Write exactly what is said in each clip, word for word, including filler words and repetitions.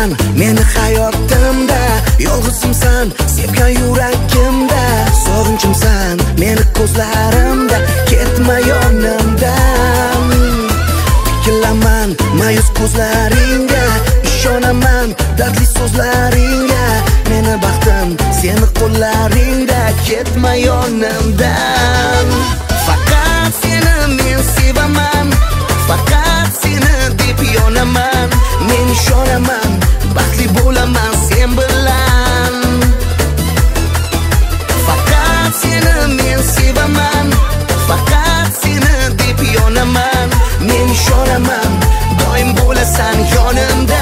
yo'qsan meni hayotimda, yolg'izimsan sevgan yuragimda, sog'inchimsan meni ko'zlarimda, ketma yonimdan. Tikilaman mayus ko'zlaringga, ishonaman dardli so'zlaringga, meni baxtim seni qo'llaringda, ketma yonimdan. Faqat seni men sevaman, faqat seni deb yonaman, men ishonaman baxtli bo'laman sen bilan. Faqat seni men sevaman, faqat seni deb yonaman, men ishonaman doim bo'lasan yonimda.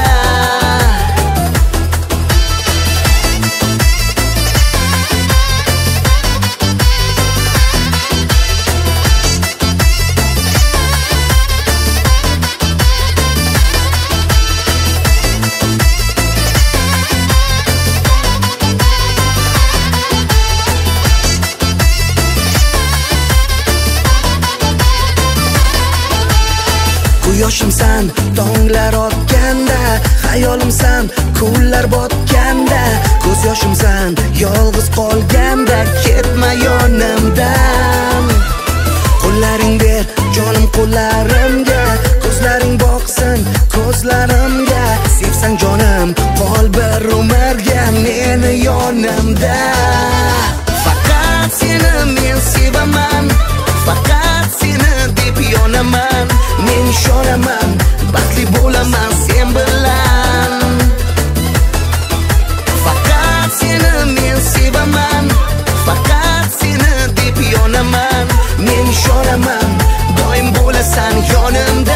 Quyoshimsan tonglar otganda, hayolimsan kunlar botganda, ko'z yoshimsan yolg'iz qolganda, ketma yonimdan. Qo'llaring ber jonim qo'llarimga, ko'zlaring boqsin ko'zlarimga, sevsang jonim qol bir umrga meni yonimda. Faqat seni men sevaman, faqat seni deb yonaman, men ishonaman baxtli bo'laman sen bilan. Faqat seni men sevaman, faqat seni deb yonaman, men ishonaman doim bo'lasan yonimda.